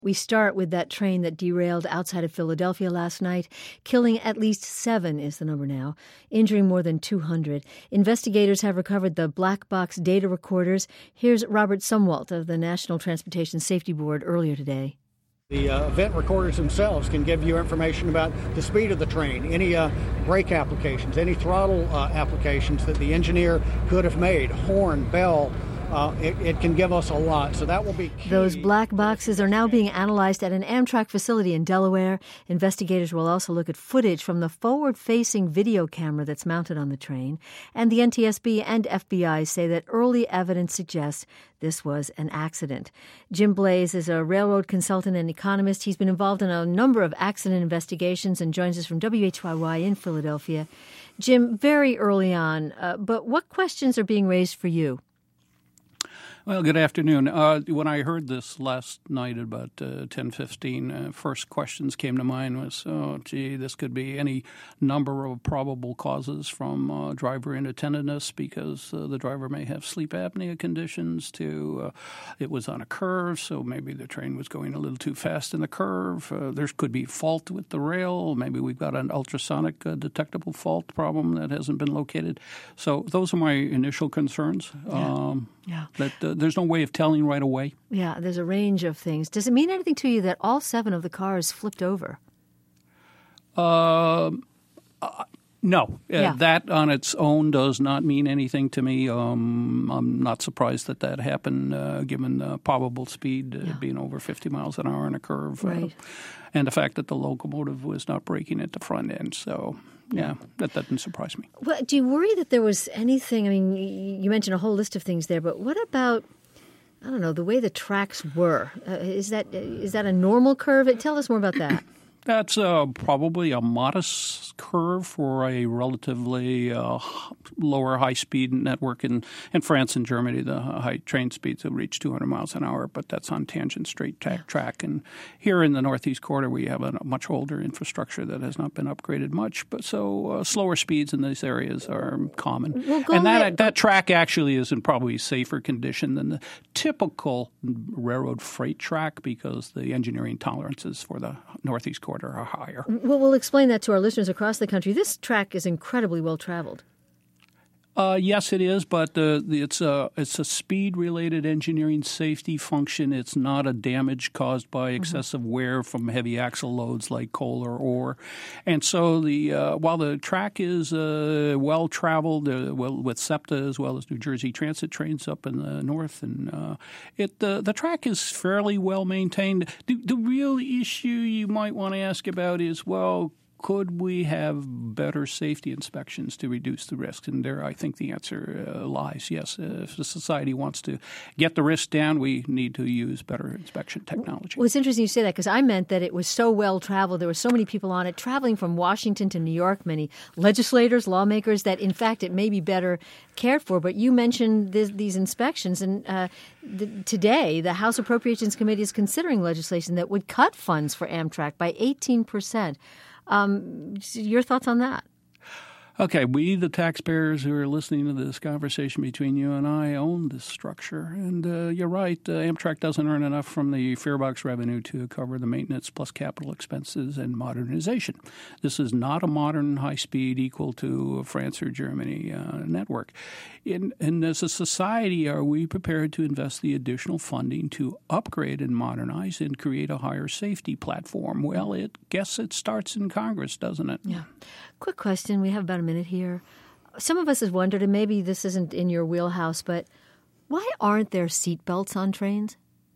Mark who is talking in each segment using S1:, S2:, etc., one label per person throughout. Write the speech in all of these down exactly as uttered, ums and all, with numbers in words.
S1: We start with that train that derailed outside of Philadelphia last night, killing at least seven is the number now, injuring more than two hundred. Investigators have recovered the black box data recorders. Here's Robert Sumwalt of the National Transportation Safety Board earlier today.
S2: The uh, event recorders themselves can give you information about the speed of the train, any uh, brake applications, any throttle uh, applications that the engineer could have made, horn, bell. Uh, it, it can give us a lot, so that will be key.
S1: Those black boxes are now being analyzed at an Amtrak facility in Delaware. Investigators will also look at footage from the forward-facing video camera that's mounted on the train. And the N T S B and F B I say that early evidence suggests this was an accident. Jim Blaze is a railroad consultant and economist. He's been involved in a number of accident investigations and joins us from W H Y Y in Philadelphia. Jim, very early on, uh, but what questions are being raised for you?
S3: Well, good afternoon. Uh, when I heard this last night at about uh, ten fifteen, uh, first questions came to mind was, oh, gee, this could be any number of probable causes from uh, driver inattentiveness because uh, the driver may have sleep apnea conditions to uh, it was on a curve, so maybe the train was going a little too fast in the curve. Uh, there could be fault with the rail. Maybe we've got an ultrasonic uh, detectable fault problem that hasn't been located. So those are my initial concerns.
S1: Yeah.
S3: Um,
S1: yeah.
S3: That uh, there's no way of telling right away.
S1: Yeah, there's a range of things. Does it mean anything to you that all seven of the cars flipped over?
S3: Uh, uh, no. Uh,
S1: yeah.
S3: That on its own does not mean anything to me. Um, I'm not surprised that that happened, uh, given the probable speed uh,
S1: yeah.
S3: being over fifty miles an hour in a curve.
S1: Right.
S3: Uh, and the fact that the locomotive was not braking at the front end. So, yeah, that doesn't surprise me.
S1: Well, do you worry that there was anything? I mean, you mentioned a whole list of things there, but what about, I don't know, the way the tracks were? Uh, is that is that a normal curve? Tell us more about that.
S3: That's uh, probably a modest curve for a relatively uh, lower high-speed network. In, in France and Germany, the high train speeds have reached two hundred miles an hour, but that's on tangent straight track. Yeah. track. And here in the Northeast Corridor, we have a much older infrastructure that has not been upgraded much. But so uh, slower speeds in these areas are common.
S1: Well,
S3: and that
S1: ahead.
S3: that track actually is in probably safer condition than the typical railroad freight track because the engineering tolerances for the Northeast Corridor are higher.
S1: Well, we'll explain that to our listeners across the country. This track is incredibly well traveled.
S3: Uh, yes, it is, but uh, it's a it's a speed-related engineering safety function. It's not a damage caused by excessive mm-hmm. wear from heavy axle loads like coal or ore. And so, the uh, while the track is uh, well traveled, uh, well with SEPTA as well as New Jersey Transit trains up in the north, and uh, it uh, the track is fairly well maintained. The, the real issue you might want to ask about is, well, could we have better safety inspections to reduce the risks? And there, I think the answer uh, lies, yes. Uh, if the society wants to get the risk down, we need to use better inspection technology.
S1: Well, it's interesting you say that because I meant that it was so well traveled. There were so many people on it, traveling from Washington to New York, many legislators, lawmakers, that in fact it may be better cared for. But you mentioned this, these inspections, and uh, the, today the House Appropriations Committee is considering legislation that would cut funds for Amtrak by eighteen percent. Um, your thoughts on that?
S3: Okay, we, the taxpayers who are listening to this conversation between you and I, own this structure. And uh, you're right, uh, Amtrak doesn't earn enough from the farebox revenue to cover the maintenance plus capital expenses and modernization. This is not a modern high-speed equal to a France or Germany uh, network. In, and as a society, are we prepared to invest the additional funding to upgrade and modernize and create a higher safety platform? Well, it guess it starts in Congress, doesn't it?
S1: Yeah. Quick question. We have about a minute here. Some of us have wondered, and maybe this isn't in your wheelhouse, but why aren't there seatbelts on trains?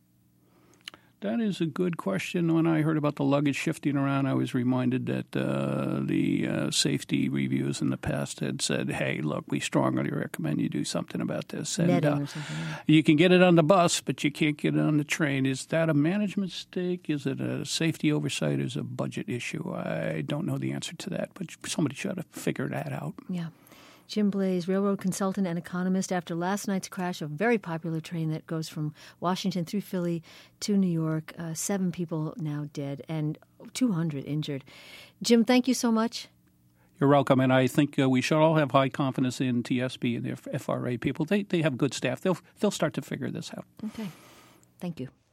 S3: That is a good question. When I heard about the luggage shifting around, I was reminded that uh, the uh, safety reviews in the past had said, hey, look, we strongly recommend you do something about this. And
S1: Netting
S3: uh,
S1: or something. Yeah.
S3: You can get it on the bus, but you can't get it on the train. Is that a management mistake? Is it a safety oversight? Is it a budget issue? I don't know the answer to that, but somebody should have figured that out.
S1: Yeah. Jim Blaze, railroad consultant and economist, after last night's crash of a very popular train that goes from Washington through Philly to New York. Uh, seven people now dead and two hundred injured. Jim, thank you so much.
S3: You're welcome, and I think uh, we should all have high confidence in T S B and their F R A people. They they have good staff. They'll they'll start to figure this out.
S1: Okay. Thank you.